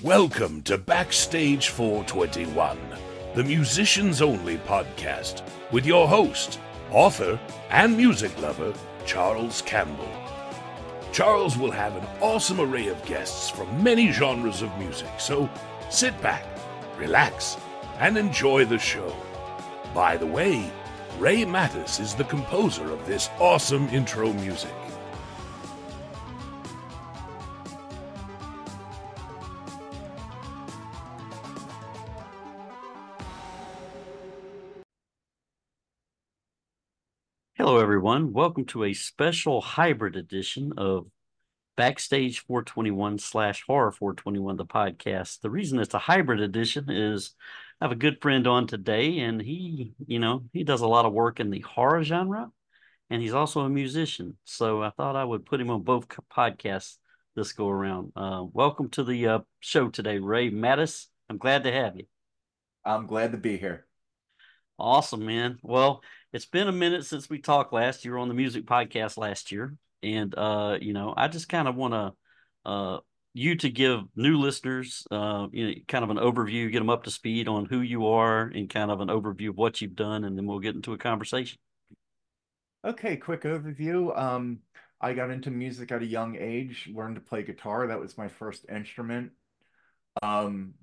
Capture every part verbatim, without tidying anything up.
Welcome to Backstage four twenty-one, the musicians only podcast, with your host, author, and music lover, Charles Campbell. Charles will have an awesome array of guests from many genres of music, so sit back, relax, and enjoy the show. By the way, Ray Mattis is the composer of this awesome intro music. Hello, everyone. Welcome to a special hybrid edition of Backstage four twenty-one slash Horror four twenty-one, the podcast. The reason it's a hybrid edition is I have a good friend on today, and he, you know, he does a lot of work in the horror genre, and he's also a musician. So I thought I would put him on both podcasts this go around. Uh, welcome to the uh, show today, Ray Mattis. I'm glad to have you. I'm glad to be here. Awesome, man. Well, it's been a minute since we talked last. You were on the music podcast last year. And, uh, you know, I just kind of want to, uh, you to give new listeners, uh, you know, kind of an overview, get them up to speed on who you are and kind of an overview of what you've done. And then we'll get into a conversation. Okay, quick overview. Um, I got into music at a young age, learned to play guitar. That was my first instrument. Um,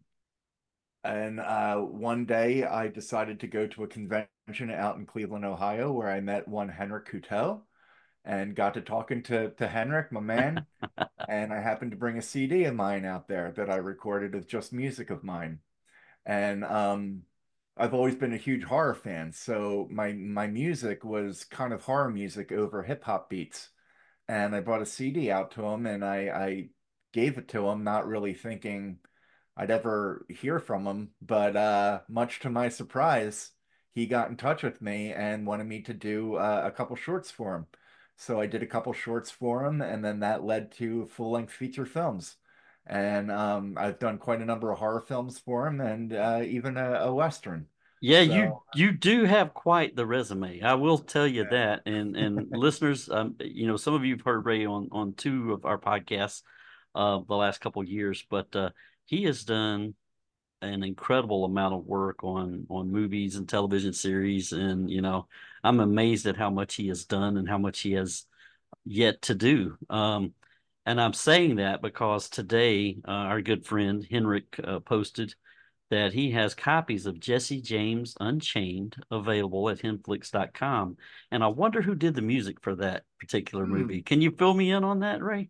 and uh, one day I decided to go to a convention out in Cleveland, Ohio, where I met one Henrik Couteau and got to talking to, to Henrik, my man. And I happened to bring a C D of mine out there that I recorded of just music of mine. And um, I've always been a huge horror fan, so my my music was kind of horror music over hip hop beats. And I brought a C D out to him, and I I gave it to him, not really thinking I'd ever hear from him. But uh, much to my surprise, he got in touch with me and wanted me to do uh, a couple shorts for him. So I did a couple shorts for him, and then that led to full-length feature films. And um, I've done quite a number of horror films for him, and uh, even a, a Western. Yeah, you So, you do have quite the resume. I will tell you yeah. that. And and listeners, um, you know, some of you have heard Ray on on two of our podcasts uh the last couple of years, but uh he has done an incredible amount of work on on movies and television series. And you know, I'm amazed at how much he has done and how much he has yet to do. Um, and I'm saying that because today, uh, our good friend Henrik uh, posted that he has copies of Jesse James Unchained available at henflix dot com. And I wonder who did the music for that particular Hmm. movie. Can you fill me in on that, Ray?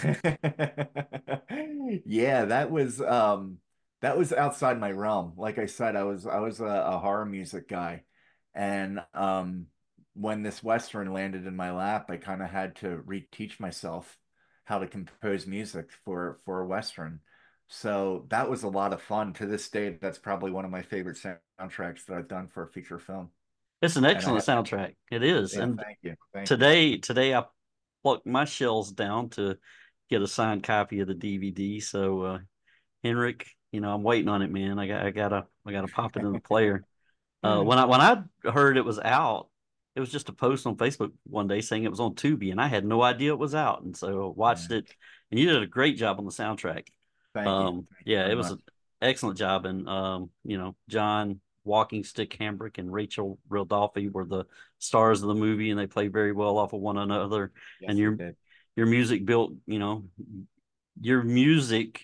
Yeah, that was um that was outside my realm. Like I said, I was I was a, a horror music guy. And um when this Western landed in my lap, I kind of had to reteach myself how to compose music for for a Western. So that was a lot of fun. To this day, that's probably one of my favorite soundtracks that I've done for a feature film. It's an And I excellent have, soundtrack. It is. yeah, And thank you. Thank you. today, today I plucked my shells down to get a signed copy of the D V D. So, uh, Henrik, you know, I'm waiting on it, man. I got, I gotta, I gotta pop it in the player. Uh, when I when I heard it was out, it was just a post on Facebook one day saying it was on Tubi, and I had no idea it was out, and so I watched Yeah. it. And you did a great job on the soundtrack. Thank you. Um, Thank you yeah, very it was much. an excellent job, and um, you know, John Walking Stick Hambrick and Rachel Rildoff were the stars of the movie, and they played very well off of one another. And Yes, they your did. your music built, you know, your music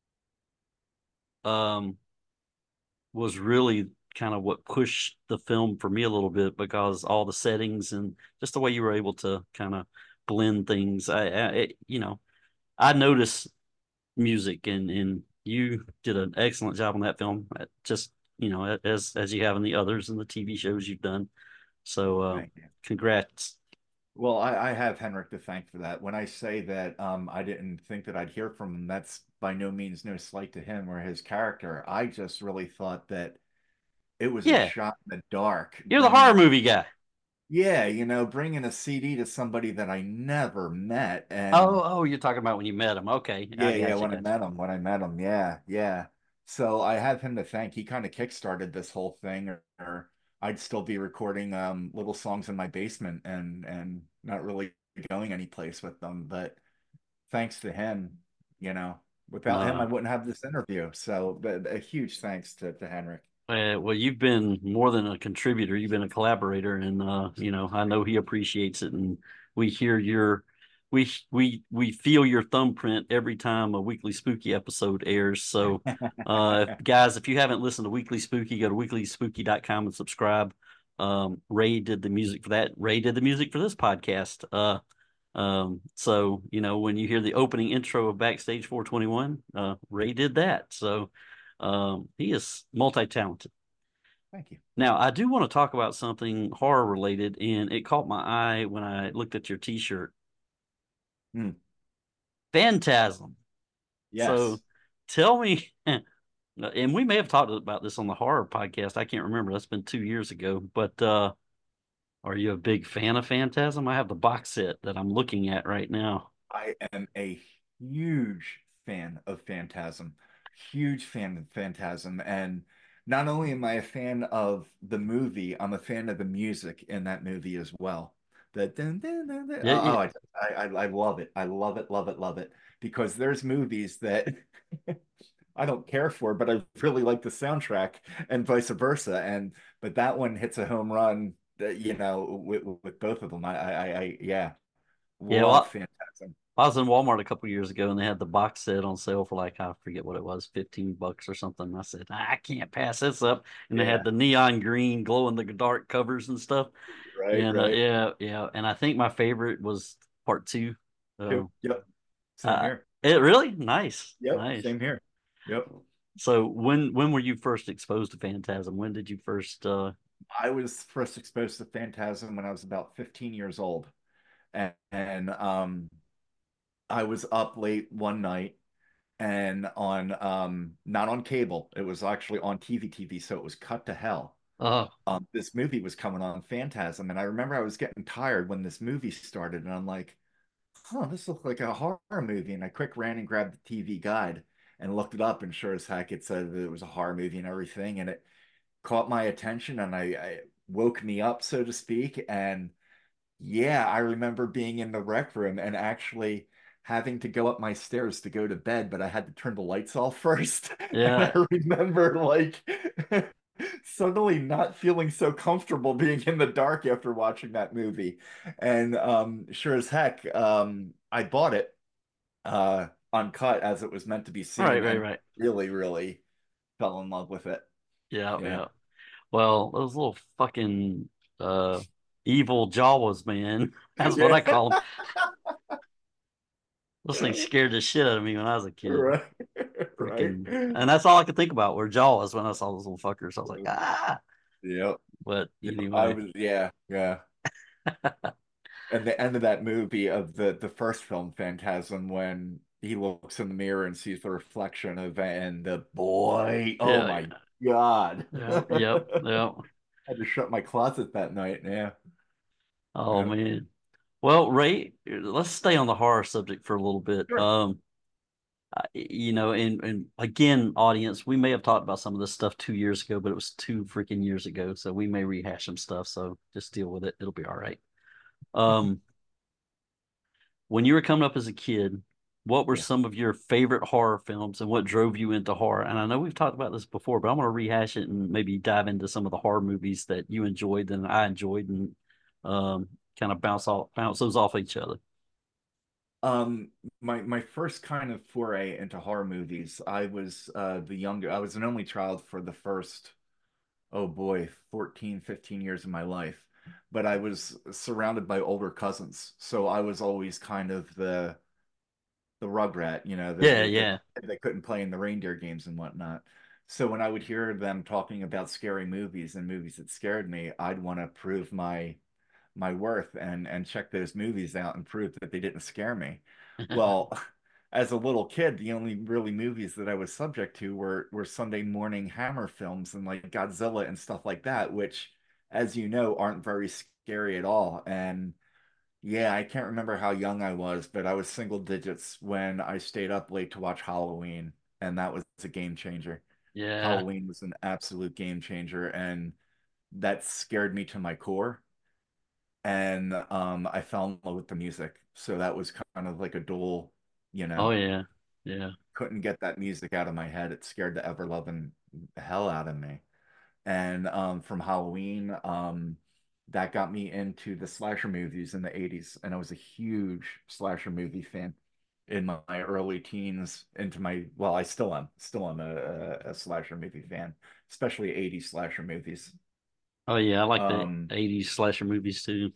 um was really kind of what pushed the film for me a little bit because all the settings and just the way you were able to kind of blend things. I, I it, you know, I noticed music, and and you did an excellent job on that film. uh, Just you know, as as you have in the others and the T V shows you've done. So, uh, Thank you. congrats. Well, I, I have Henrik to thank for that. When I say that um, I didn't think that I'd hear from him, that's by no means no slight to him or his character. I just really thought that it was a Yeah, shot in the dark you're the bringing horror a, movie guy. yeah, you know, bringing a C D to somebody that I never met. Oh, And oh, you're talking about when you met him. Okay, I yeah, yeah, got you, when I got you. met him, when I met him, yeah, yeah. So I have him to thank. He kind of kickstarted this whole thing, or, or I'd still be recording um little songs in my basement and and not really going anyplace with them. But thanks to him, you know, Without him, I Uh, wouldn't have this interview. So a, a huge thanks to, to Henrik. uh, well, you've been more than a contributor. You've been a collaborator, and uh, you know, I know he appreciates it, and we hear your, we we we feel your thumbprint every time a Weekly Spooky episode airs. So, uh, if, guys, if you haven't listened to Weekly Spooky, go to weekly spooky dot com and subscribe. Um, Ray did the music for that. Ray did the music for this podcast. Uh, um, so you know, when you hear the opening intro of Backstage four twenty-one, uh, Ray did that. So. Um, he is multi-talented. Thank you. Now, I do want to talk about something horror related, and it caught my eye when I looked at your t-shirt. Hmm. Phantasm. So Yes. tell me, and we may have talked about this on the horror podcast. I can't remember. That's been two years ago. But uh, are you a big fan of Phantasm? I have the box set that I'm looking at right now. I am a huge fan of Phantasm, huge fan of Phantasm, and not only am I a fan of the movie, I'm a fan of the music in that movie as well. The dun, dun, dun, dun. Yeah, Oh, yeah, I, I I love it. I love it, love it, love it. Because there's movies that I don't care for, but I really like the soundtrack, and vice versa. And but that one hits a home run, that, you know, with, with both of them. I, I, I, yeah, yeah. love Well, Phantasm. I was in Walmart a couple years ago and they had the box set on sale for like, I forget what it was, fifteen bucks or something. I said, I can't pass this up. And they had Yeah. the neon green glow in the dark covers and stuff. Right, And uh, right. yeah, yeah. And I think my favorite was part two. Uh, Yep. Yep. Same uh, here. it really nice, Yep. nice. Same here. Yep. So when when were you first exposed to Phantasm? When did you first uh I was first exposed to Phantasm when I was about fifteen years old. And, and um I was up late one night and on um not on cable. It was actually on T V T V, so it was cut to hell. oh Um this movie was coming on, Phantasm, and I remember I was getting tired when this movie started and I'm like, huh, this looks like a horror movie. And I quick ran and grabbed the T V guide and looked it up, and sure as heck, it said that it was a horror movie and everything. And it caught my attention, and I, I woke me up, so to speak. And yeah, I remember being in the rec room and actually having to go up my stairs to go to bed, but I had to turn the lights off first. And yeah. I remember like suddenly not feeling so comfortable being in the dark after watching that movie. And um, sure as heck, um, I bought it uh, uncut as it was meant to be Right, seen, right, and right. really, really fell in love with it. Yeah, Yeah. yeah. Well, those little fucking uh evil Jawas, man. That's what Yeah. I call them. Those things scared the shit out of me when I was a kid. Right. Right. Freaking, and that's all I could think about were Jawas when I saw those little fuckers. I was like, ah. Yep. But Yep. I anyway, was, yeah, yeah. And the end of that movie, of the the first film, Phantasm, when he looks in the mirror and sees the reflection of, and the boy, oh yeah, my God. yeah, yep, I yep. had to shut my closet that night. Yeah. Oh Yeah. man. Well, Ray, let's stay on the horror subject for a little bit. Sure. Um, I- you know, and and again, audience, we may have talked about some of this stuff two years ago, but it was two freaking years ago, so we may rehash some stuff. So just deal with it; it'll be all right. Um, when you were coming up as a kid, what were Yeah. some of your favorite horror films, and what drove you into horror? And I know we've talked about this before, but I'm going to rehash it and maybe dive into some of the horror movies that you enjoyed and I enjoyed, and um, kind of bounce off bounce those off each other. Um, my my first kind of foray into horror movies, I was uh the younger, I was an only child for the first, oh boy, fourteen, fifteen years of my life. But I was surrounded by older cousins. So I was always kind of the the rugrat, you know, the Yeah, the the yeah, kid that couldn't play in the reindeer games and whatnot. So when I would hear them talking about scary movies and movies that scared me, I'd want to prove my my worth and and check those movies out and prove that they didn't scare me. Well, as a little kid, the only really movies that I was subject to were were Sunday morning Hammer films and like Godzilla and stuff like that, which, as you know, aren't very scary at all. And yeah, I can't remember how young I was, but I was single digits when I stayed up late to watch Halloween, and that was a game changer. yeah. Halloween was an absolute game changer, and that scared me to my core. And um, I fell in love with the music. So that was kind of like a dual, you Oh know, yeah. Yeah. Couldn't get that music out of my head. It scared the ever loving hell out of me. And um, from Halloween, um, that got me into the slasher movies in the eighties. And I was a huge slasher movie fan in my, my early teens into my, well, I still am, still am a, a, a slasher movie fan, especially eighties slasher movies. Oh yeah, I like the Um, eighties slasher movies too.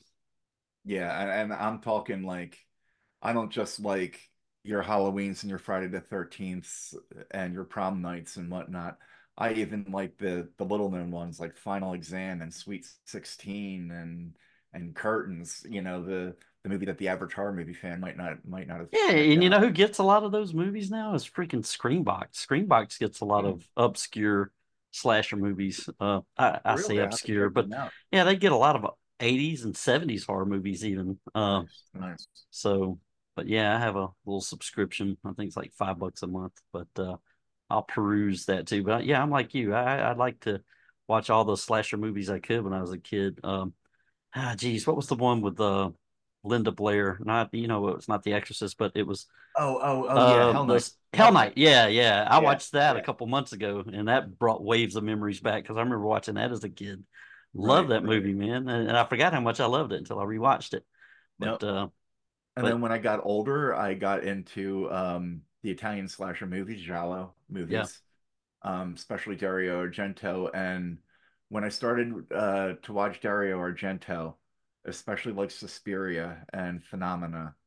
yeah, and, and I'm talking like, I don't just like your Halloweens and your Friday the thirteenth and your prom nights and whatnot. I even like the the little known ones like Final Exam and Sweet sixteen and and Curtains, you know, the the movie that the average horror movie fan might not might not have Yeah, checked and you know out. who gets a lot of those movies now is freaking Screambox. Screambox gets a lot Hmm, of obscure slasher movies. Uh, I, I say really? I have to obscure, check but them out. yeah, they get a lot of eighties and seventies horror movies even. Uh, Nice, nice. so, but yeah, I have a little subscription. I think it's like five bucks a month, but uh, I'll peruse that too. But yeah, I'm like you. I I'd like to watch all the slasher movies I could when I was a kid. Um, ah, geez, what was the one with uh Linda Blair? Not, you know, it's not The Exorcist, but it was Oh, oh, oh yeah, uh Hell Night. the Hell Hell Night. Night. Yeah, yeah. I Yeah, watched that a yeah. couple months ago, and that brought waves of memories back because I remember watching that as a kid. Love Right, that right. movie, man, and, and I forgot how much I loved it until I rewatched it. But Yep. uh, And but then when I got older, I got into um, the Italian slasher movies, Giallo yeah, movies, um, especially Dario Argento. And when I started uh, to watch Dario Argento, especially like Suspiria and Phenomena,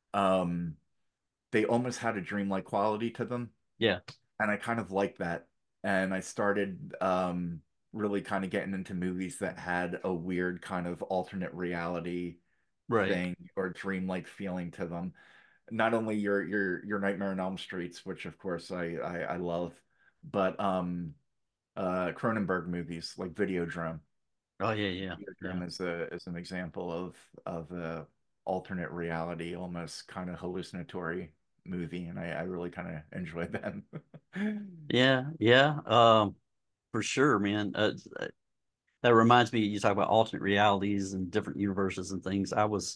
um, they almost had a dreamlike quality to them. yeah, And I kind of liked that. And I started um, really kind of getting into movies that had a weird kind of alternate reality right. thing or dreamlike feeling to them. Not only your your your Nightmare on Elm Streets, which of course I I, I love, but um uh Cronenberg movies like Videodrome. Oh yeah, yeah, yeah, Videodrome is a is an example of of a alternate reality, almost kind of hallucinatory movie, and I, I really kind of enjoy them. yeah, yeah. Um, for sure, man. Uh, that reminds me. You talk about alternate realities and different universes and things. I was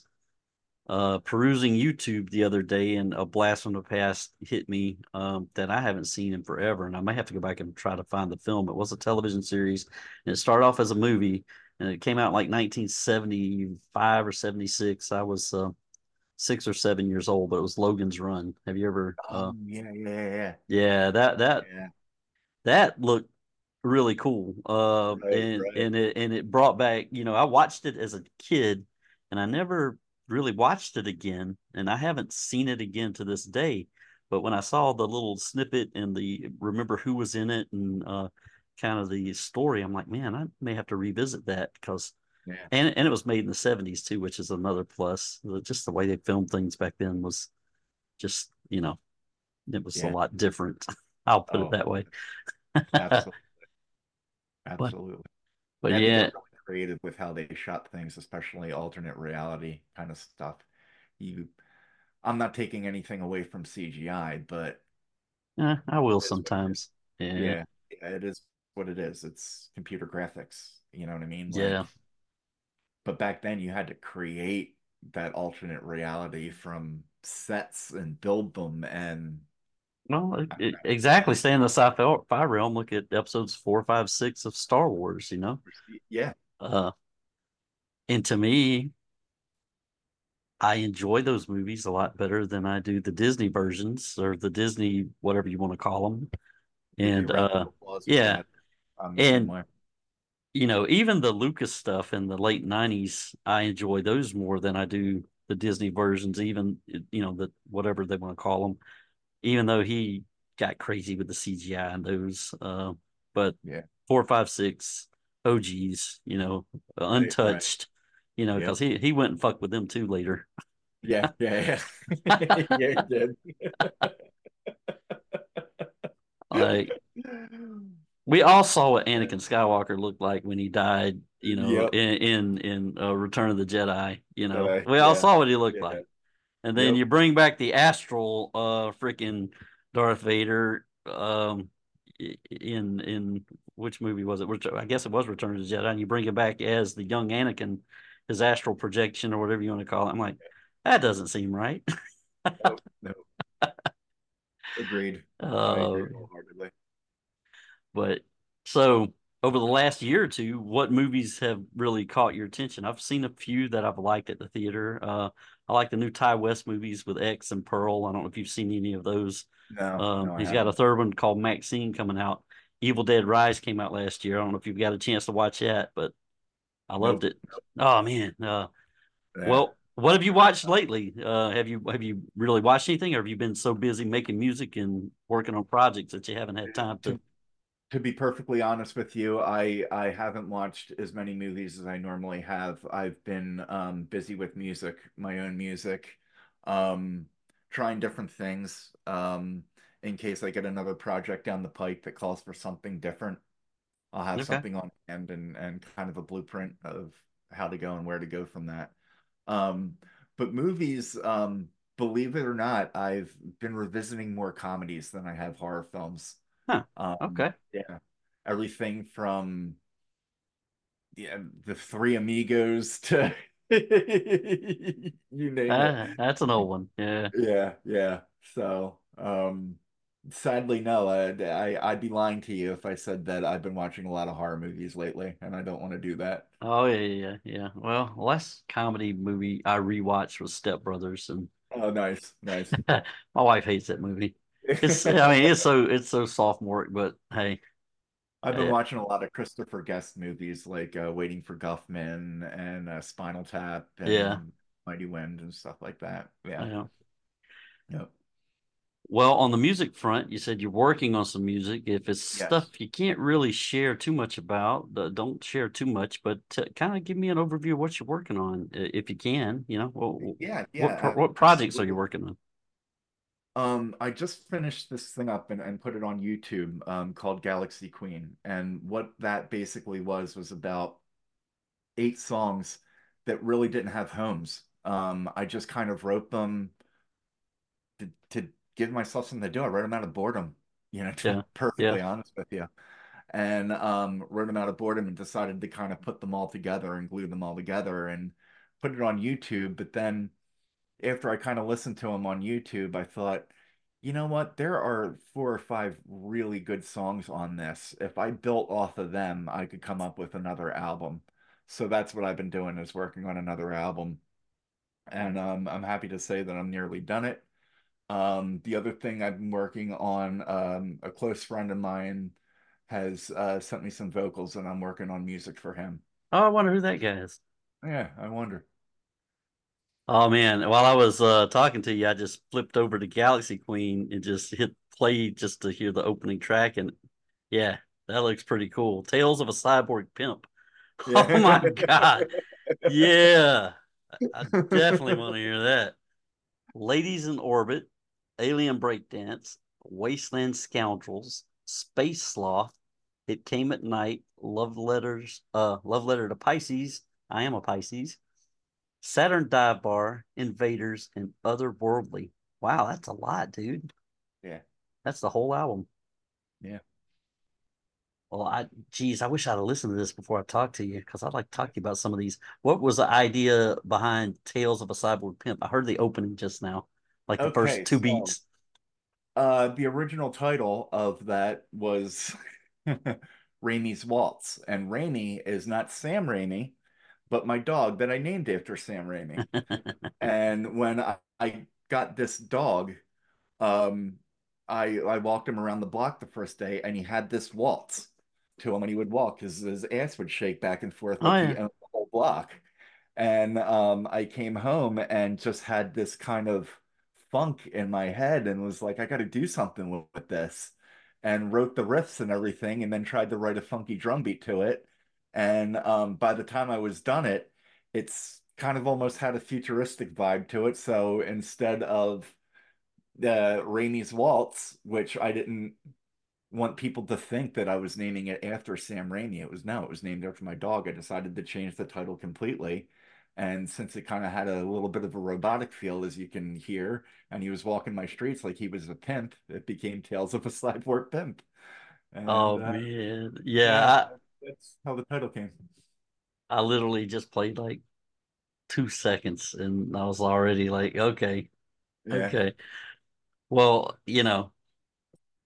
uh perusing YouTube the other day and a blast from the past hit me um that I haven't seen in forever, and I may have to go back and try to find the film. It was a television series and it started off as a movie and it came out in like nineteen seventy-five or seventy-six. I was uh six or seven years old, but it was Logan's Run. Have you ever uh Um, yeah, yeah, yeah, yeah, that that yeah. that looked really cool. Uh, Right, and right. and it and it brought back, you know, I watched it as a kid, and I never really watched it again, and I haven't seen it again to this day. But when I saw the little snippet and the remember who was in it and uh, kind of the story, I'm like, man, I may have to revisit that because Yeah. and and it was made in the seventies too, which is another plus. Just the way they filmed things back then was just, you know, it was a Yeah. lot different. I'll put it Oh, that way. absolutely. But Absolutely. but They had to get yeah, really creative with how they shot things, especially alternate reality kind of stuff. You, I'm not taking anything away from C G I, but eh, I will it is what it is. sometimes. Yeah, Yeah, yeah, it is what it is. It's computer graphics. You know what I mean? yeah. Like, but back then you had to create that alternate reality from sets and build them and Well, it, it- exactly. Stay in the sci-fi realm. Look at episodes four, five, six of Star Wars. You know, yeah, uh, and to me, I enjoy those movies a lot better than I do the Disney versions or the Disney whatever you want to call them. you do And round uh, of applause with yeah, that. I'm the same and way. you know, even the Lucas stuff in the late nineties, I enjoy those more than I do the Disney versions. Even you know the whatever they want to call them, even though he got crazy with the C G I and those. Uh, but Yeah, four, five, six O Gs, you know, right, right. untouched, you know, Yep. because he he went and fucked with them too later. Yeah, yeah, yeah. Yeah, you did. Like we all saw what Anakin Skywalker looked like when he died, you know, Yep. in in in uh, Return of the Jedi. You know, Jedi. we all Yeah. saw what he looked Yeah. like. And then Yep. you bring back the astral uh freaking Darth Vader um in in which movie was it? Which I guess it was Return of the Jedi, and you bring it back as the young Anakin, his astral projection or whatever you want to call it. I'm like, that doesn't seem right. Nope. Nope. Agreed. I Uh, agree wholeheartedly. but so over the last year or two, what movies have really caught your attention? I've seen a few that I've liked at the theater. Uh, I like the new Ty West movies with X and Pearl. I don't know if you've seen any of those. No, Um, no, I he's got a haven't. third one called Maxine coming out. Evil Dead Rise came out last year. I don't know if you've got a chance to watch that, but I loved Nope. it. Oh man. Uh, Yeah. well, what have you watched lately? Uh, have you have you really watched anything, or have you been so busy making music and working on projects that you haven't had time to? To to be perfectly honest with you, I I haven't watched as many movies as I normally have. I've been um, busy with music, my own music, um, trying different things, um, in case I get another project down the pike that calls for something different. I'll have Okay. something on hand and and kind of a blueprint of how to go and where to go from that. Um, but movies, um, believe it or not, I've been revisiting more comedies than I have horror films. Huh. Um, Okay. yeah, everything from yeah, the Three Amigos to you name it. Uh, that's an old one. Yeah. Yeah, yeah. So, um, sadly, no, I'd, I I'd be lying to you if I said that I've been watching a lot of horror movies lately, and I don't want to do that. Oh yeah, yeah, yeah. Yeah. Well, last comedy movie I rewatched was Step Brothers, and Oh, nice, nice. my wife hates that movie. It's, I mean, it's so it's so sophomoric, but hey, I've been uh, watching a lot of Christopher Guest movies like uh, Waiting for Guffman and uh, Spinal Tap yeah, and Mighty Wind and stuff like that. Yeah. yeah. Yep. Well, on the music front, you said you're working on some music. If it's stuff Yes. you can't really share too much about, uh, don't share too much, but uh, kind of give me an overview of what you're working on, uh, if you can. You know, what Yeah, what pro- yeah, what projects are you absolutely. working on? Um, I just finished this thing up and, and put it on YouTube, um, called Galaxy Queen. And what that basically was was about eight songs that really didn't have homes. Um, I just kind of wrote them to, to give myself something to do. I wrote them out of boredom, you know, to be Yeah, yeah. perfectly honest with you. And um, wrote them out of boredom and decided to kind of put them all together and glue them all together and put it on YouTube. But then after I kind of listened to them on YouTube, I thought, you know what? There are four or five really good songs on this. If I built off of them, I could come up with another album. So that's what I've been doing is working on another album. And um, I'm happy to say that I'm nearly done it. Um, the other thing I've been working on, um, a close friend of mine has uh, sent me some vocals, and I'm working on music for him. Oh, I wonder who that guy is. Yeah, I wonder. Oh man, while I was uh, talking to you, I just flipped over to Galaxy Queen and just hit play just to hear the opening track, and yeah, that looks pretty cool. Tales of a Cyborg Pimp. Oh Yeah. my God. Yeah, I definitely want to hear that. Ladies in Orbit, Alien Breakdance, Wasteland Scoundrels, Space Sloth, It Came at Night, Love Letters, uh, Love Letter to Pisces. I am a Pisces. Saturn Dive Bar, Invaders, and Otherworldly. Wow, that's a lot, dude. Yeah. That's the whole album. Yeah. Well, I, geez, I wish I'd have listened to this before I talked to you because I'd like to talk to you about some of these. What was the idea behind Tales of a Cyborg Pimp? I heard the opening just now, like the first Okay, two so beats. uh the original title of that was Raimi's Waltz. And Raimi is not Sam Raimi, but my dog that I named after Sam Raimi. And when I, I got this dog, um, I I walked him around the block the first day, and he had this waltz to him when he would walk. His his ass would shake back and forth Oh like he yeah. owned the whole block. And um, I came home and just had this kind of funk in my head and was like, I got to do something with, with this. And wrote the riffs and everything, and then tried to write a funky drum beat to it. And um, by the time I was done it, it's kind of almost had a futuristic vibe to it. So instead of the Raimi's Waltz, which I didn't want people to think that I was naming it after Sam Raimi. It was no, it was named after my dog. I decided to change the title completely. And since it kind of had a little bit of a robotic feel, as you can hear, and he was walking my streets like he was a pimp, it became Tales of a Cyborg Pimp. And Oh uh, man. yeah, Yeah, that's how the title came. I I literally just played like two seconds and I was already like, okay, Yeah. okay. Well, you know.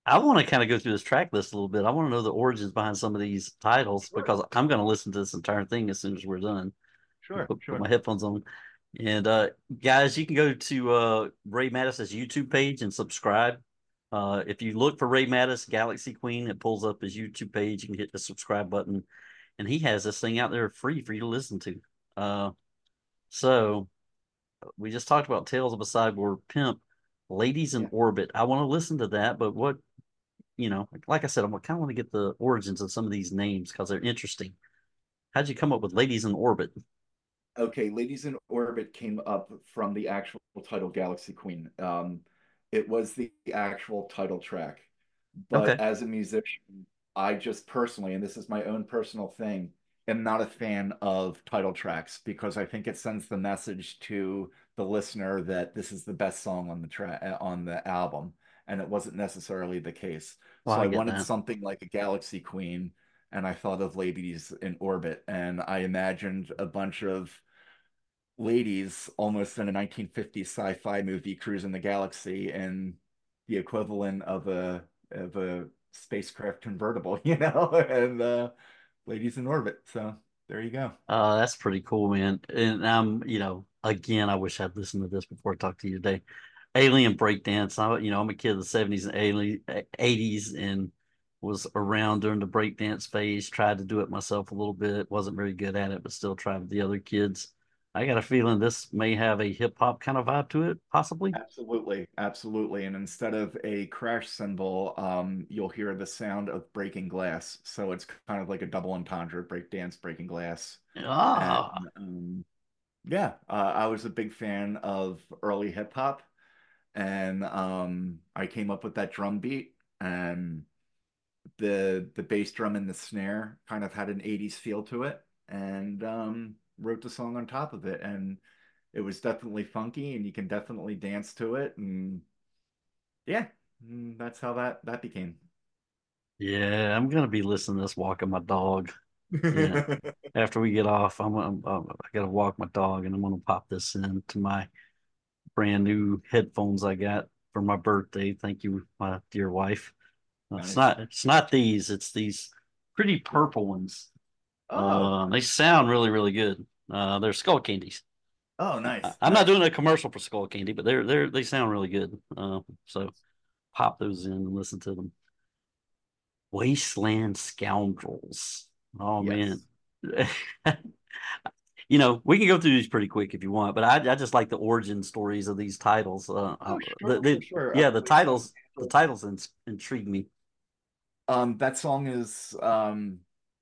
I want to kind of go through this track list a little bit. I want to know the origins behind some of these titles Sure, because I'm going to listen to this entire thing as soon as we're done. sure, Put, put sure. my headphones on. And uh, guys, you can go to uh, Ray Mattis's YouTube page and subscribe. Uh, if you look for Ray Mattis Galaxy Queen, it pulls up his YouTube page. You can hit the subscribe button, and he has this thing out there free for you to listen to. Uh, so we just talked about Tales of a Cyborg Pimp, Ladies in Yeah. Orbit. I want to listen to that, but what you know, like I said, I kind of want to get the origins of some of these names because they're interesting. How'd you come up with Ladies in Orbit? Okay, Ladies in Orbit came up from the actual title Galaxy Queen. Um, it was the actual title track. But Okay. as a musician, I just personally, and this is my own personal thing, am not a fan of title tracks because I think it sends the message to the listener that this is the best song on the track on the album, and it wasn't necessarily the case. Well, So I I get wanted that. something like a Galaxy Queen, and I thought of Ladies in Orbit, and I imagined a bunch of ladies almost in a nineteen fifties sci-fi movie cruising the galaxy and the equivalent of a of a spacecraft convertible, you know, and uh ladies in orbit. So there you go. Uh, that's pretty cool, man. And I'm, you know, again, I wish I'd listened to this before I talked to you today. Alien breakdance. I, you know, I'm a kid of the seventies and early eighties and was around during the breakdance phase. Tried to do it myself a little bit. Wasn't very good at it, but still tried with the other kids. I got a feeling this may have a hip hop kind of vibe to it, possibly. Absolutely, absolutely. And instead of a crash cymbal, um, you'll hear the sound of breaking glass. So it's kind of like a double entendre, break dance, breaking glass. And Ah, um, yeah, uh, I was a big fan of early hip hop. And um, I came up with that drum beat, and the the bass drum and the snare kind of had an eighties feel to it, and um, wrote the song on top of it, and it was definitely funky, and you can definitely dance to it, and yeah, mm, that's how that that became. yeah. I'm gonna be listening to this walking my dog. Yeah. After we get off, I'm, I'm, I'm I gotta walk my dog, and I'm gonna pop this into my brand new headphones I got for my birthday. Thank you, my dear wife. Uh, it's Nice. not it's not these, it's these pretty purple ones. Oh, Uh, they sound really, really good. Uh, they're Skull Candies. oh, I, nice, I'm not nice. doing a commercial for Skull Candy, but they're they're they sound really good. Uh, so pop those in and listen to them. Wasteland Scoundrels. Oh man. Yes. You know, we can go through these pretty quick if you want, but I, I just like the origin stories of these titles. Uh, uh, Oh, the, sure, for the sure. Uh, yeah, the Wasteland titles the Scandals. titles in, intrigue me. Um, that song is um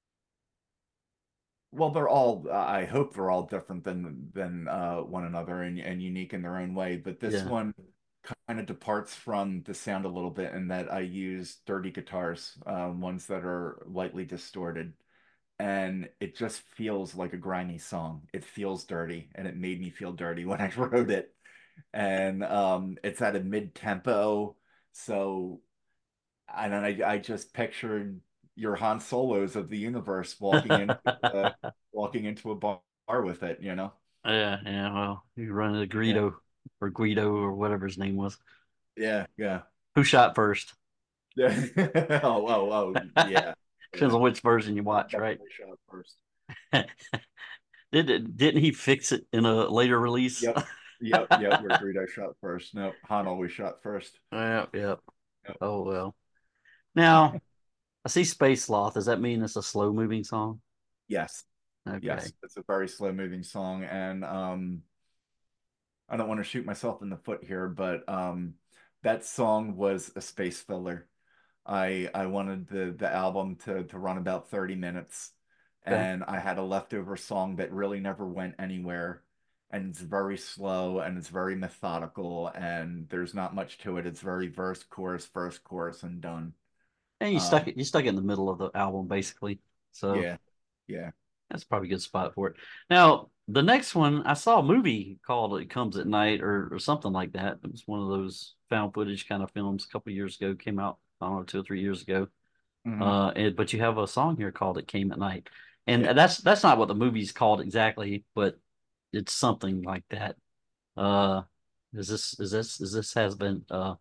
well, they're all, I hope they're all different than than uh, one another and, and unique in their own way. But this Yeah. one kind of departs from the sound a little bit in that I use dirty guitars, um, ones that are lightly distorted. And it just feels like a grimy song. It feels dirty, and it made me feel dirty when I wrote it. And um, it's at a mid-tempo, so and then I, I just pictured your Han Solos of the universe walking into uh, walking into a bar with it, you know? Yeah, yeah. Well, you run into Yeah, Greedo or Guido or whatever his name was. yeah, yeah. Who shot first? Yeah. Oh, oh, oh, yeah, Depends yeah. on which version you That watch, right? definitely shot first. Did didn't he fix it in a later release? Yep, yep, yep. Where Greedo shot first. No, Han always shot first. Yeah, yeah. Yep. Oh well. Now I see Space Sloth. Does that mean it's a slow moving song? Yes, Okay. yes. It's a very slow moving song, and um, I don't want to shoot myself in the foot here, but um, that song was a space filler. I I wanted the the album to to run about thirty minutes, Okay. and I had a leftover song that really never went anywhere, and it's very slow and it's very methodical and there's not much to it. It's very verse, chorus, verse, chorus, and done. And you stuck Um, it you stuck it in the middle of the album basically. So yeah, yeah. that's probably a good spot for it. Now, the next one, I saw a movie called It Comes at Night or, or something like that. It was one of those found footage kind of films a couple of years ago, came out, I don't know, two or three years ago. Hmm. Uh, and, but you have a song here called It Came at Night. And Yeah. that's that's not what the movie's called exactly, but it's something like that. Uh, is this is this is this has been uh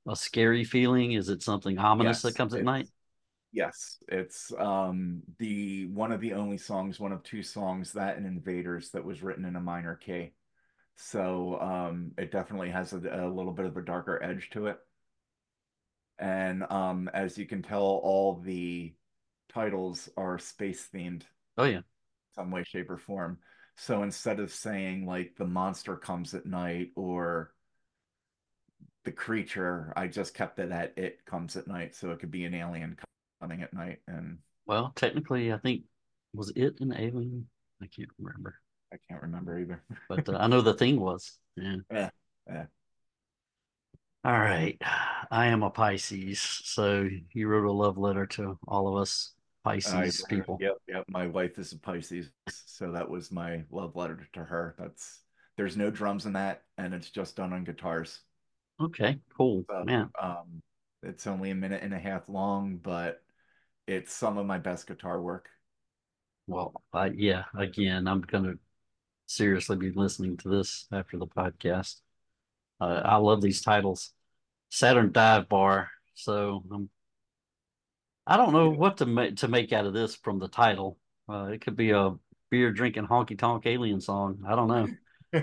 a scary feeling? Is it something ominous that Yes, comes at night? it's yes, it's um the one of the only songs, one of two songs, that and Invaders, that was written in a minor key. So um it definitely has a, a little bit of a darker edge to it. And um as you can tell, all the titles are space themed Oh yeah. some way, shape, or form. So instead of saying like the monster comes at night or the creature, I just kept it at it comes at night. So it could be an alien coming at night. And Well, technically, I think was it an alien? I can't remember, I can't remember either. but uh, I know the thing was. Yeah. Yeah. Yeah. All right. I am a Pisces, so you wrote a love letter to all of us I, Pisces people. yep, yep. My wife is a Pisces, so that was my love letter to her. That's there's no drums in that, and it's just done on guitars. Okay, cool, So, man. um, it's only a minute and a half long, but it's some of my best guitar work. Well, I, yeah, again, I'm gonna seriously be listening to this after the podcast. Uh, I love these titles. Saturn Dive Bar. So um, I don't know Yeah. what to make to make out of this from the title. Uh, it could be a beer drinking honky tonk alien song. I don't know.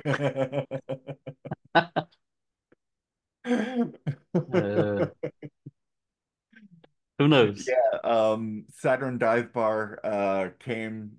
Uh, who knows? Yeah, um, Saturn Dive Bar uh, came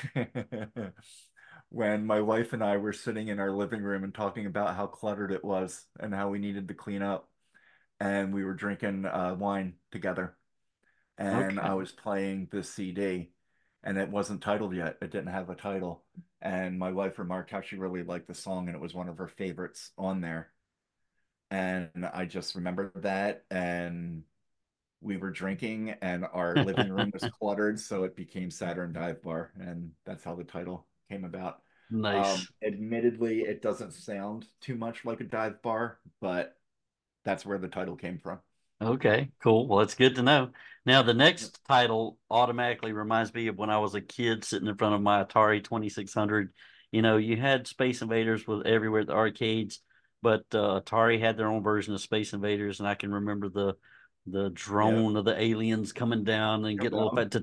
when my wife and I were sitting in our living room and talking about how cluttered it was and how we needed to clean up. And we were drinking uh, wine together. And Okay. I was playing this C D, and it wasn't titled yet. It didn't have a title. And my wife remarked how she really liked the song, and it was one of her favorites on there. And I just remembered that, and we were drinking and our living room was cluttered, so it became Saturn Dive Bar, and that's how the title came about. Um, Nice. admittedly, it doesn't sound too much like a dive bar, but that's where the title came from. Okay, cool. Well, it's good to know. Now, the next title automatically reminds me of when I was a kid sitting in front of my Atari twenty-six hundred. You know, you had Space Invaders with everywhere at the arcades, but uh, Atari had their own version of Space Invaders, and I can remember the the Yeah. drone of the aliens coming down and getting a little bit.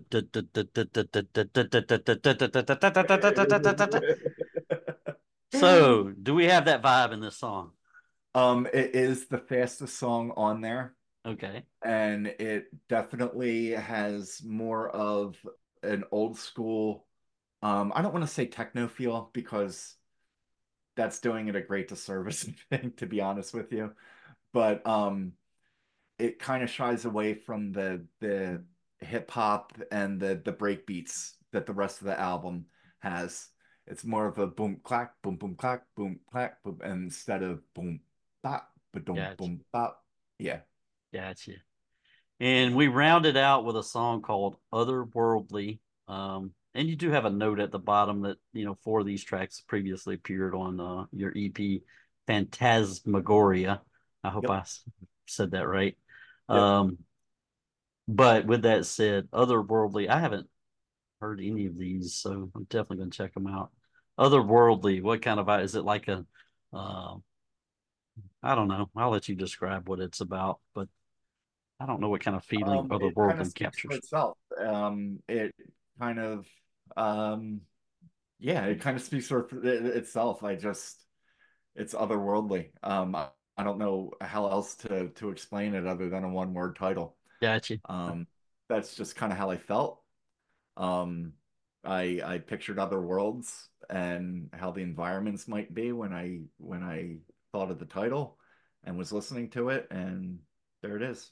So, do we have that vibe in this song? Um, it is the fastest song on there, Okay. and it definitely has more of an old school, um, I don't want to say techno feel because that's doing it a great disservice, I think, to be honest with you. But um, it kind of shies away from the the hip hop and the the break beats that the rest of the album has. It's more of a boom clack, boom boom clack, boom clack, boom, and instead of boom bop, ba boom Gotcha. boom bop. Yeah. Gotcha. And Yeah. we rounded out with a song called Otherworldly. Um, and you do have a note at the bottom that, you know, four of these tracks previously appeared on uh, your E P, Phantasmagoria. I hope Yep. I s- said that right. Yep. Um, but with that said, Otherworldly, I haven't heard any of these, so I'm definitely going to check them out. Otherworldly, what kind of, is it like a, uh, I don't know. I'll let you describe what it's about, but I don't know what kind of feeling Um, it kind of Otherworldly speaks for captures. itself. Um, it kind of um yeah, it kind of speaks for it- itself. I just it's otherworldly. Um, I, I don't know how else to to explain it other than a one word title. Gotcha. Um, that's just kind of how I felt. Um, I I pictured other worlds and how the environments might be when I when I thought of the title and was listening to it, and there it is.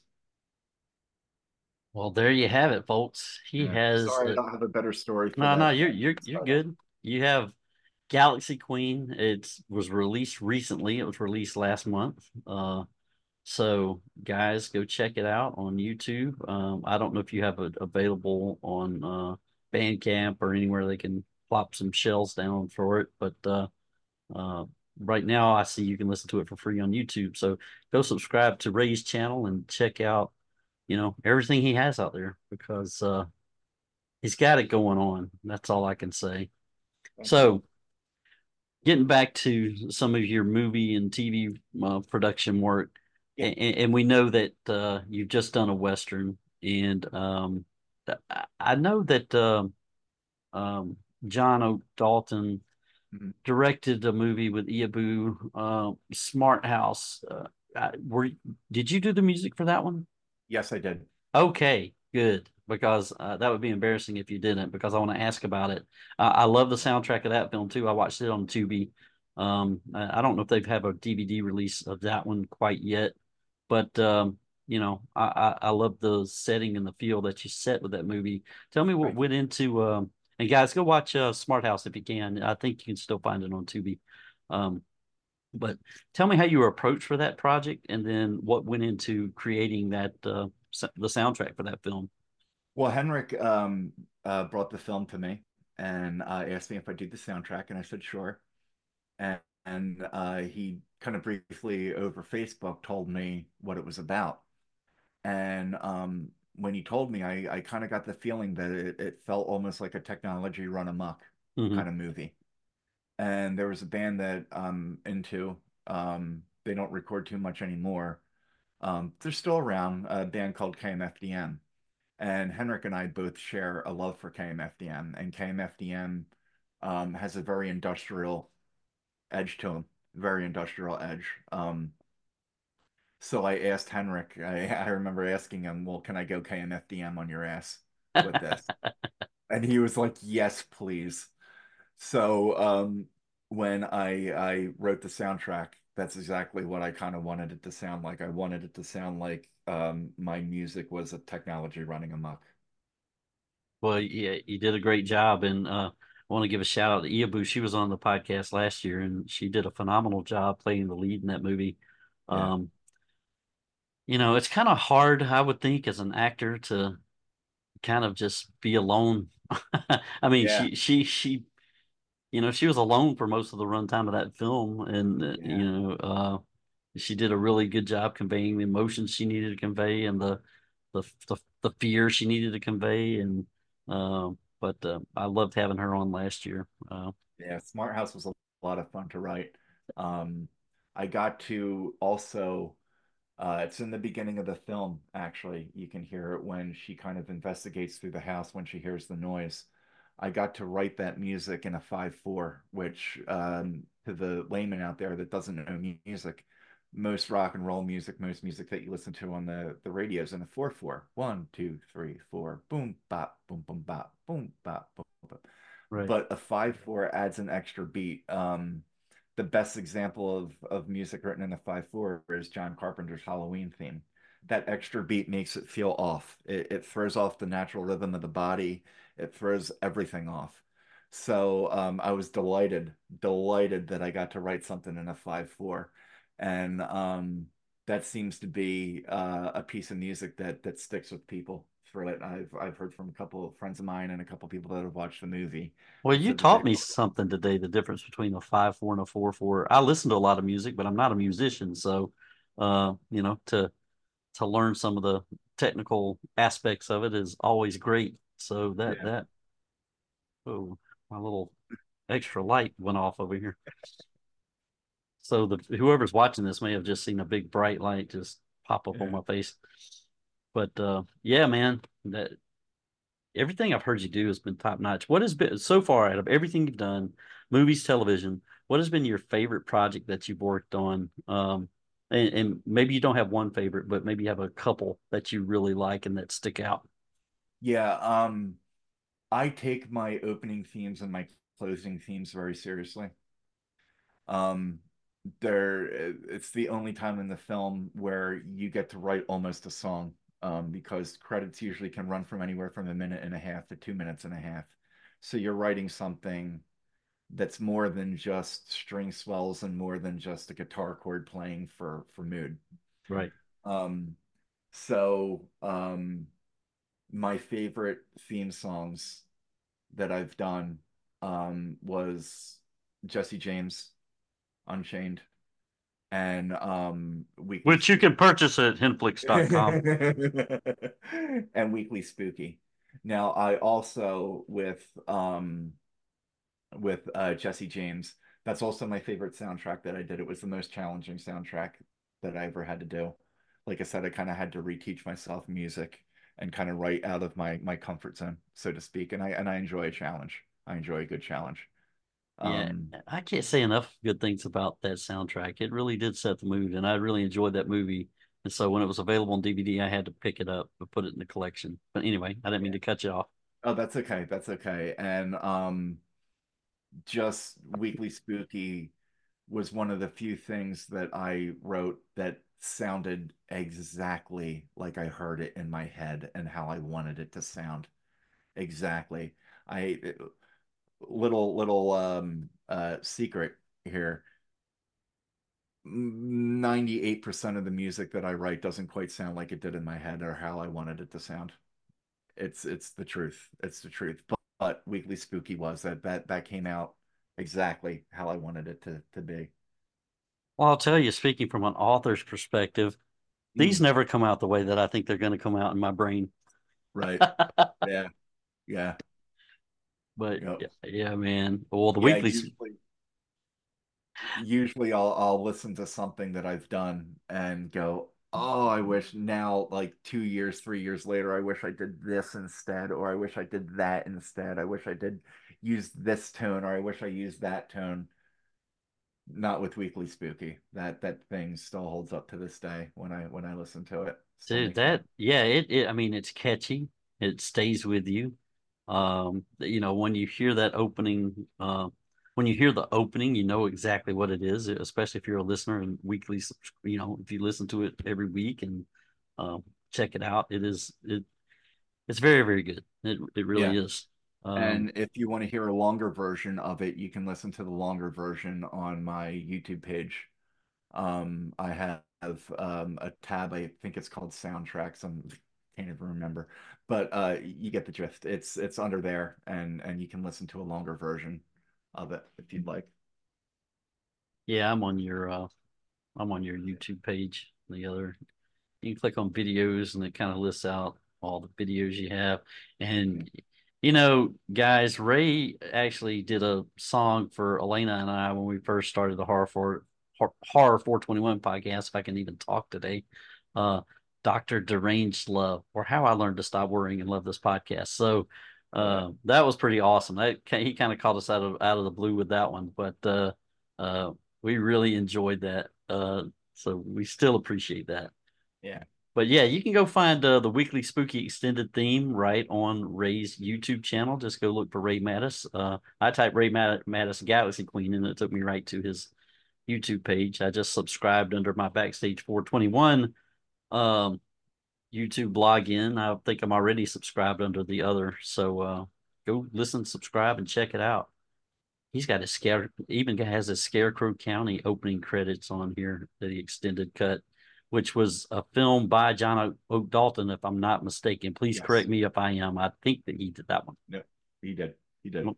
Well, there you have it, folks. He Yeah. has Sorry, I uh, don't have a better story for no, no, that you're than you're this you're title. good. You have Galaxy Queen. It was released recently. It was released last month. Uh, so guys, go check it out on YouTube. Um, I don't know if you have it available on uh Bandcamp or anywhere they can plop some shells down for it, but uh, uh, right now I see you can listen to it for free on YouTube. So go subscribe to Ray's channel and check out, you know, everything he has out there because uh he's got it going on. That's all I can say. Thank you. So, getting back to some of your movie and T V uh, production work, Yeah. and, and we know that uh, you've just done a Western, and um, I I know that um, um, John O. Dalton Mhm. directed a movie with Iabu, uh, Smart House. Uh, I- were did you do the music for that one? Yes, I did. Okay, good. Because uh, that would be embarrassing if you didn't, because I want to ask about it. Uh, I love the soundtrack of that film too. I watched it on Tubi. Um, I I don't know if they've have a D V D release of that one quite yet, but um, you know, I, I I love the setting and the feel that you set with that movie. Tell me what Thank went into um, and guys, go watch uh, Smart House if you can. I think you can still find it on Tubi. Um, but tell me how you were approached for that project, and then what went into creating that uh, s- the soundtrack for that film. Well, Henrik um, uh, brought the film to me and uh, asked me if I'd do the soundtrack, and I said sure. And, and uh, he kind of briefly over Facebook told me what it was about. And um, when he told me, I, I kind of got the feeling that it, it felt almost like a technology run amok Hmm. kind of movie. And there was a band that I'm into. Um, they don't record too much anymore. Um, they're still around, a band called K M F D M. And Henrik and I both share a love for K M F D M, and K M F D M um, has a very industrial edge to him, very industrial edge. Um, so I asked Henrik, I, I remember asking him, well, can I go K M F D M on your ass with this? And he was like, yes, please. So um, when I I wrote the soundtrack, that's exactly what I kind of wanted it to sound like. I wanted it to sound like um, my music was a technology running amok. Well, yeah, you did a great job, and uh, I want to give a shout out to Iabu. She was on the podcast last year, and she did a phenomenal job playing the lead in that movie. Yeah, Um, you know, it's kind of hard, I would think, as an actor to kind of just be alone. I mean, yeah, she she she you know, she was alone for most of the runtime of that film, and uh, yeah. you know, uh, she did a really good job conveying the emotions she needed to convey and the the the, the fear she needed to convey, and uh, but uh, I loved having her on last year. Uh, Yeah, Smart House was a lot of fun to write. Um, I got to also, uh, it's in the beginning of the film, actually. You can hear it when she kind of investigates through the house when she hears the noise. I got to write that music in a five four, which um, to the layman out there that doesn't know music, most rock and roll music, most music that you listen to on the, the radio is in a four four. One, two, three, four, boom, bop, boom, boom, bop, boom, bop, boom, bop. right. But a five four adds an extra beat. Um, the best example of, of music written in a five four is John Carpenter's Halloween theme. That extra beat makes it feel off. It, it throws off the natural rhythm of the body. It throws everything off. So um, I was delighted, delighted that I got to write something in a five four. And um, that seems to be uh, a piece of music that that sticks with people through it. I've I've heard from a couple of friends of mine and a couple of people that have watched the movie Well, that you said that they taught me something today, the difference between a five four and a four four. I listen to a lot of music, but I'm not a musician, so uh, you know, to to learn some of the technical aspects of it is always great. So that yeah. that oh, my little extra light went off over here. So the whoever's watching this may have just seen a big bright light just pop up on Yeah. my face. But uh, yeah, man, that everything I've heard you do has been top notch. What has been so far out of everything you've done, movies, television, what has been your favorite project that you've worked on? Um, and, and maybe you don't have one favorite, but maybe you have a couple that you really like and that stick out. Yeah, um, I take my opening themes and my closing themes very seriously. Um, there, it's the only time in the film where you get to write almost a song, um, because credits usually can run from anywhere from a minute and a half to two minutes and a half. So you're writing something that's more than just string swells and more than just a guitar chord playing for for mood. Right. Um, so um, my favorite theme songs that I've done um, was Jesse James Unchained and um, Weekly Which you Spooky can purchase at henflix dot com. and Weekly Spooky. Now I also with um, with uh, Jesse James. That's also my favorite soundtrack that I did. It was the most challenging soundtrack that I ever had to do. like I said, I kind of had to reteach myself music and kind of write out of my my comfort zone, so to speak. And I and I enjoy a challenge. I enjoy a good challenge. Yeah, Um, I can't say enough good things about that soundtrack. It really did set the mood, and I really enjoyed that movie. And so when it was available on D V D, I had to pick it up and put it in the collection. But anyway, I didn't mean yeah. to cut you off. Oh, that's okay. That's okay. And um, just Weekly Spooky was one of the few things that I wrote that sounded exactly like I heard it in my head and how I wanted it to sound. Exactly. I little little um uh secret here. ninety-eight percent of the music that I write doesn't quite sound like it did in my head or how I wanted it to sound. It's it's the truth. It's the truth. But, but Weekly Spooky was that that that came out exactly how I wanted it to to be. Well, I'll tell you, speaking from an author's perspective, these Mm, never come out the way that I think they're going to come out in my brain. right. Yeah. Yeah. But Yep. yeah, yeah, man. Well, the Yeah, weekly, usually usually I'll I'll listen to something that I've done and go, "Oh, I wish now like two years, three years later, I wish I did this instead, or I wish I did that instead. I wish I did use this tone, or I wish I used that tone." Not with Weekly Spooky. That that thing still holds up to this day when I when I listen to it. Still dude, makes me that yeah, it, it I mean, it's catchy. It stays with you. Um, you know, when you hear that opening, uh, when you hear the opening, you know exactly what it is, especially if you're a listener and weekly, subs- you know, if you listen to it every week and um, check it out, it is it it's very, very good. It it yeah. really is. Um, And if you want to hear a longer version of it, you can listen to the longer version on my YouTube page. Um, I have um, a tab. I think it's called Soundtracks. I can't even remember, but uh, you get the gist. It's it's under there, and and you can listen to a longer version of it if you'd like. yeah, I'm on your uh, I'm on your YouTube page. The other you can click on videos and it kind of lists out all the videos you have. And you know, guys, Ray actually did a song for Elena and I when we first started the horror for horror four twenty-one podcast. If I can even talk today, uh, Doctor Deranged Love, or How I Learned to Stop Worrying and Love This Podcast. So Uh, uh, that was pretty awesome. That he kind of caught us out of out of the blue with that one, but uh, uh, we really enjoyed that. Uh, so we still appreciate that. yeah. But yeah, you can go find uh, the weekly spooky extended theme right on Ray's YouTube channel. Just go look for Ray Mattis. Uh, I typed Ray Mat- Mattis Galaxy Queen and it took me right to his YouTube page. I just subscribed under my Backstage four twenty-one um, YouTube login. I think I'm already subscribed under the other. So uh, go listen, subscribe, and check it out. He's got a scare, even has a Scarecrow County opening credits on here, the extended cut, which was a film by John Oak Dalton, if I'm not mistaken. Please correct Yes. me if I am. I think that he did that one. No, he did. He did.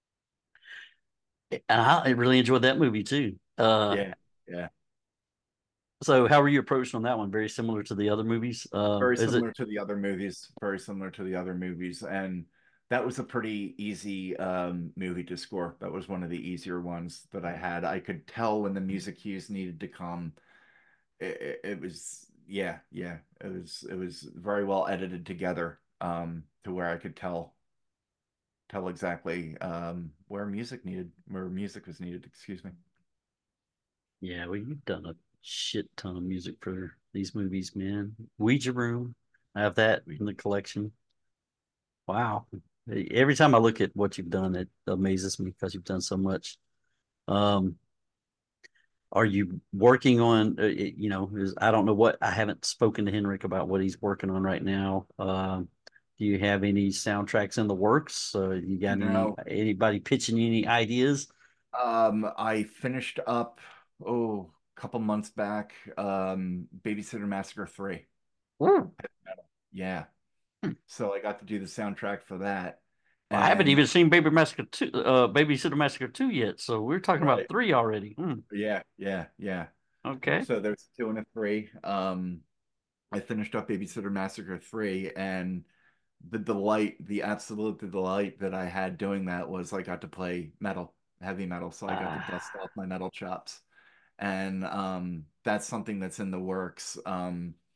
And I really enjoyed that movie too. Uh, Yeah. Yeah. so how were you approached on that one? Very similar to the other movies. Uh, Very is it? similar to the other movies. Very similar to the other movies. And that was a pretty easy um, movie to score. That was one of the easier ones that I had. I could tell when the music cues needed to come. It, it, it was, yeah, yeah. It was, it was very well edited together um, to where I could tell tell exactly um, where music needed, where music was needed. Excuse me. Yeah, well, you've done a shit ton of music for these movies, man. Ouija Room, I have that in the collection. Wow. Every time I look at what you've done, it amazes me because you've done so much. Um, are you working on, uh, you know, is, I don't know what, I haven't spoken to Henrik about what he's working on right now. Um, do you have any soundtracks in the works? Uh, you got any, No, anybody pitching you any ideas? um, I finished up oh a couple months back. Um, Babysitter Massacre three. Hmm. Yeah. So I got to do the soundtrack for that. I haven't And even seen Baby Massacre two, uh, Babysitter Massacre two yet. So we're talking about right. three already. Hmm. Yeah, yeah, yeah. Okay. So there's two and a three. Um, I finished up Babysitter Massacre three, and the delight, the absolute delight that I had doing that was I got to play metal, heavy metal. So I got to dust Ah. off my metal chops. And um, that's something that's in the works. Um,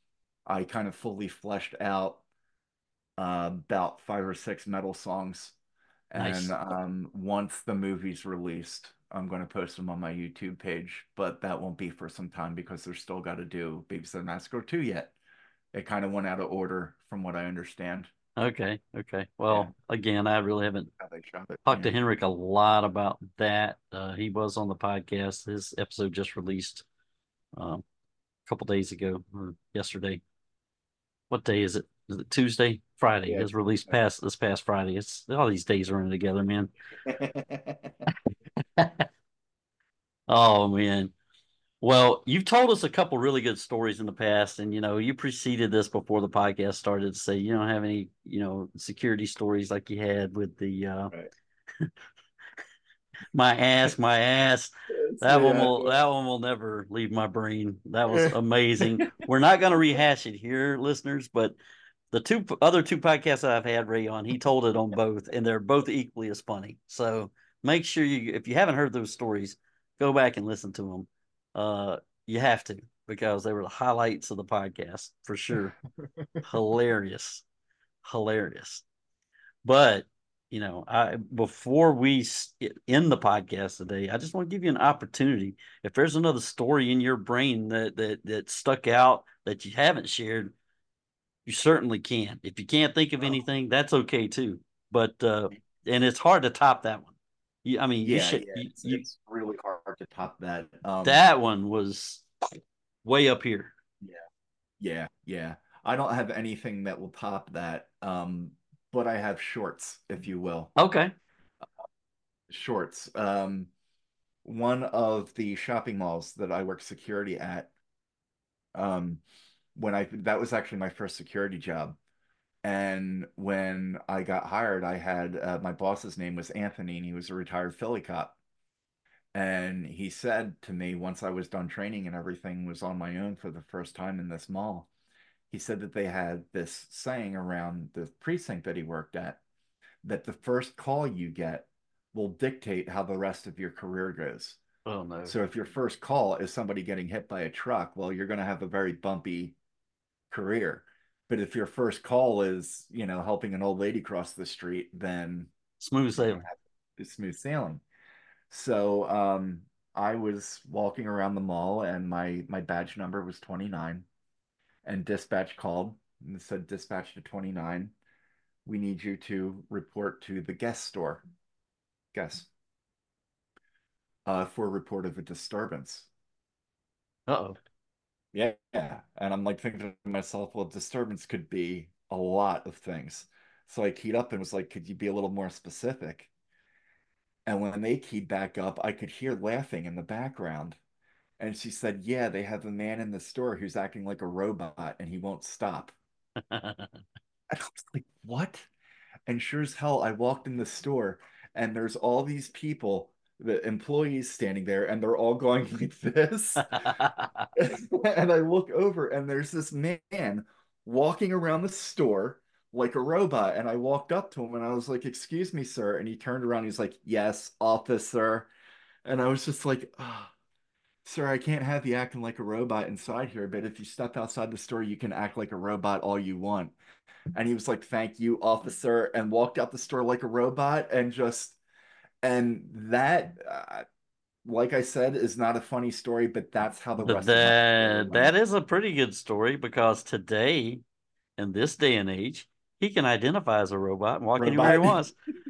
I kind of fully fleshed out uh, about five or six metal songs. And Nice. um, once the movie's released, I'm going to post them on my YouTube page, but that won't be for some time because they're still got to do Babysitter Massacre two yet. It kind of went out of order from what I understand. Okay. Okay. Yeah, Well, again, I really haven't how they shot it. talked to Yeah. Henrik a lot about that. Uh, he was on the podcast. His episode just released um, a couple days ago or yesterday. What day is it? Is it Tuesday? Friday. Yeah. His release past this past Friday. It's all these days running together, man. Oh man. Well, you've told us a couple really good stories in the past, and you know, you preceded this before the podcast started to say you don't have any, you know, security stories like you had with the uh Right. my ass, my ass. That one Yeah. will that one will never leave my brain. That was amazing. We're not going to rehash it here, listeners, but the two p- other two podcasts that I've had Ray on, he told it on both, and they're both equally as funny. So make sure you, if you haven't heard those stories, go back and listen to them. Uh, you have to because they were the highlights of the podcast for sure. Hilarious, hilarious. But you know, I before we s- end the podcast today, I just want to give you an opportunity. If there's another story in your brain that that that stuck out that you haven't shared, you certainly can. If you can't think of Oh, anything, that's okay too. But uh, and it's hard to top that one. You, I mean, you yeah, should yeah. you, It's you it's really hard to top that. Um, that one was way up here. yeah, yeah, yeah. I don't have anything that will top that. Um, but I have shorts, if you will. Okay. Shorts. Um, one of the shopping malls that I work security at, um, when I that was actually my first security job. And when I got hired, I had uh, my boss's name was Anthony, and he was a retired Philly cop. And he said to me once I was done training and everything was on my own for the first time in this mall, he said that they had this saying around the precinct that he worked at that the first call you get will dictate how the rest of your career goes. Oh no. So if your first call is somebody getting hit by a truck, well, you're going to have a very bumpy career. But if your first call is, you know, helping an old lady cross the street, then Smooth you're going sailing. to have smooth sailing. So um, I was walking around the mall and my my badge number was twenty-nine and dispatch called and said dispatch to twenty-nine. We need you to report to the guest store. Guess uh, for a report of a disturbance. Uh-oh. Yeah. And I'm like thinking to myself, well, disturbance could be a lot of things. So I keyed up and was like, could you be a little more specific? And when they keyed back up, I could hear laughing in the background. And she said, yeah, they have a man in the store who's acting like a robot and he won't stop. And I was like, what? And sure as hell, I walked in the store and there's all these people, the employees standing there, and they're all going like this. And I look over and there's this man walking around the store like a robot. And I walked up to him and I was like, excuse me, sir. And he turned around. He's like, yes, officer. And I was just like, oh, sir, I can't have you acting like a robot inside here, but if you step outside the store, you can act like a robot all you want. And he was like, thank you, officer, and walked out the store like a robot and just, and that, uh, like I said, is not a funny story, but that's how the But rest of my career that went. that is a pretty good story because today, in this day and age, he can identify as a robot and walk anywhere he Robot. wants.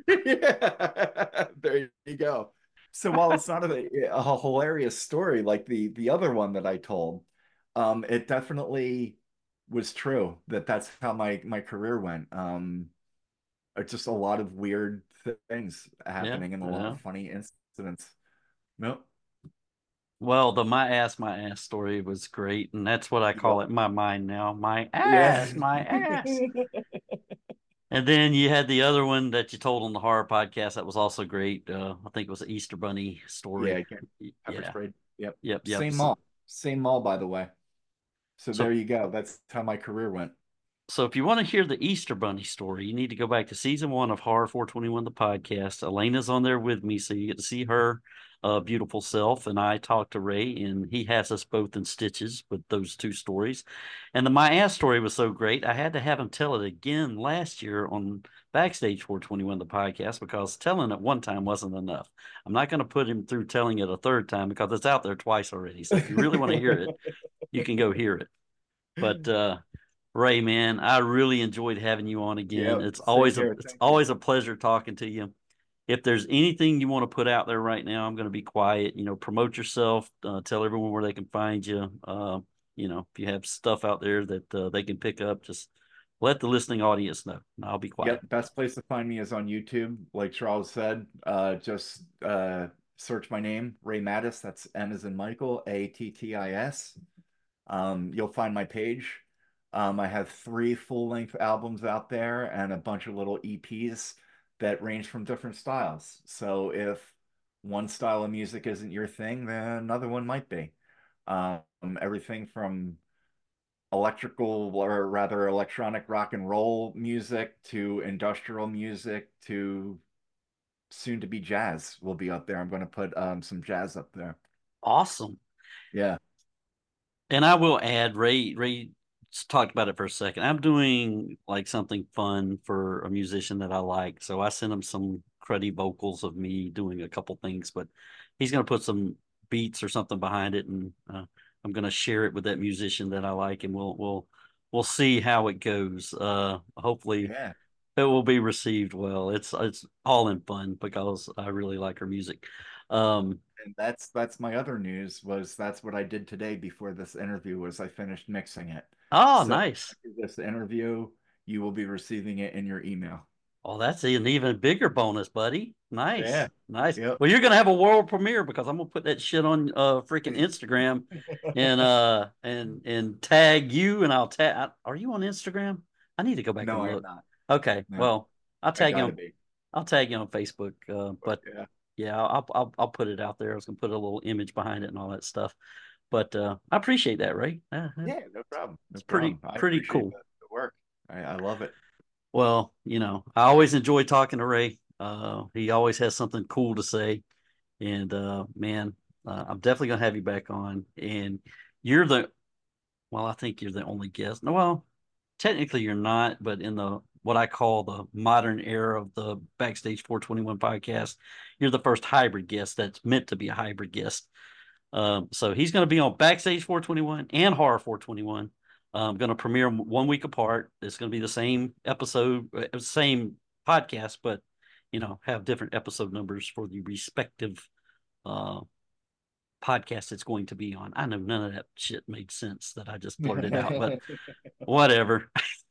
Yeah, there you go. So while it's not a, a hilarious story like the the other one that I told, um, it definitely was true that that's how my my career went. Um, it's just a lot of weird things Yeah, happening and a lot yeah. of funny incidents. Nope. Well, the my ass, my ass story was great, and that's what I call Yep. it in my mind now. My Yeah. ass, my ass. And then you had the other one that you told on the horror podcast that was also great. Uh, I think it was an Easter Bunny Yeah, story. again, Y- pepper Yeah, sprayed. Yep. yep, yep. Same So, mall. Same mall, by the way. So there so, you go. That's how my career went. so if you want to hear the Easter Bunny story, you need to go back to season one of Horror four twenty-one, the podcast. Elena's on there with me, so you get to see her. uh, beautiful self and I talked to Ray, and he has us both in stitches with those two stories. And the My Ass story was so great, I had to have him tell it again last year on Backstage four twenty-one, the podcast, because telling it one time wasn't enough. I'm not going to put him through telling it a third time because it's out there twice already. So if you really want to hear it, you can go hear it. But uh, Ray, man, I really enjoyed having you on again. Yeah, it's same always a, here. it's Thank always you. a pleasure talking to you. If there's anything you want to put out there right now, I'm going to be quiet. You know, promote yourself, uh, tell everyone where they can find you. Uh, you know, if you have stuff out there that uh, they can pick up, just let the listening audience know. And I'll be quiet. Yep, best place to find me is on YouTube. Like Charles said, uh, just uh, search my name, Ray Mattis. That's M as in Michael, A T T I S. Um, you'll find my page. Um, I have three full-length albums out there and a bunch of little E Ps that range from different styles. So if one style of music isn't your thing, then another one might be. Um, everything from electrical or rather electronic rock and roll music to industrial music to soon to be jazz will be up there. I'm going to put um, some jazz up there. Awesome. Yeah. And I will add, Ray, Ray talked about it for a second. I'm doing like something fun for a musician that I like. So I sent him some cruddy vocals of me doing a couple things, but he's going to put some beats or something behind it. And uh, I'm going to share it with that musician that I like, and we'll, we'll, we'll see how it goes. Uh, hopefully Yeah. it will be received well. It's, it's all in fun because I really like her music. Um, And that's that's my other news was that's what I did today before this interview was I finished mixing it. oh, So nice. after this interview, you will be receiving it in your email. Oh, that's an even bigger bonus, buddy. Nice. Yeah. Nice. Yep. Well, you're gonna have a world premiere because I'm gonna put that shit on uh freaking Instagram and uh and and tag you, and I'll tag are you on Instagram? I need to go back No, and I'm look. not. Okay. No, Well, I'll I tag you gotta on be. I'll tag you on Facebook. Uh, but Yeah. yeah, I'll I'll I'll put it out there. I was gonna put a little image behind it and all that stuff. But uh I appreciate that, Ray. Uh, Yeah, no problem. No it's pretty problem. I pretty appreciate cool. the, the work. I, I love it. Well, you know, I always enjoy talking to Ray. Uh, he always has something cool to say. And uh, man, uh, I'm definitely gonna have you back on. And you're the, well, I think you're the only guest. No, well, technically you're not, but in the what I call the modern era of the Backstage four twenty-one podcast, you're the first hybrid guest that's meant to be a hybrid guest. Um, so he's going to be on Backstage four twenty-one and Horror four twenty-one. I'm going to premiere them one week apart. It's going to be the same episode, uh, same podcast, but you know, have different episode numbers for the respective uh, podcast it's going to be on. I know none of that shit made sense that I just blurted out, but whatever.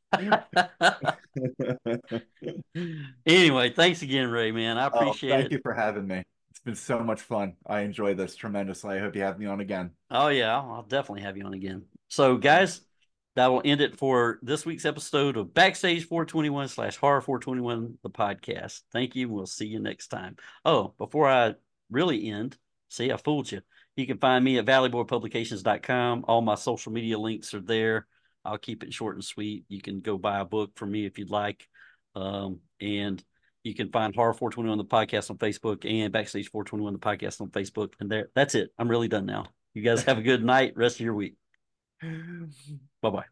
Anyway, thanks again, Ray, man. I Oh, appreciate thank it. you for having me. It's been so much fun. I enjoy this tremendously. I hope you have me on again. Oh, yeah, I'll, I'll definitely have you on again. So, guys, that will end it for this week's episode of Backstage four twenty-one slash Horror four twenty-one, the podcast. Thank you. We'll see you next time. Oh, before I really end, see, I fooled you. You can find me at valley boy publications dot com. All my social media links are there. I'll keep it short and sweet. You can go buy a book from me if you'd like. Um, and you can find Horror four twenty-one, the podcast on Facebook, and Backstage four twenty-one, the podcast on Facebook. And there, that's it. I'm really done now. You guys have a good night, rest of your week. Bye-bye.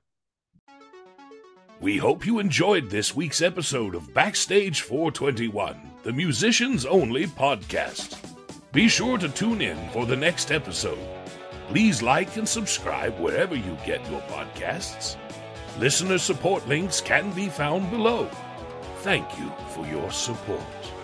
We hope you enjoyed this week's episode of Backstage four twenty-one, the musicians only podcast. Be sure to tune in for the next episode. Please like and subscribe wherever you get your podcasts. Listener support links can be found below. Thank you for your support.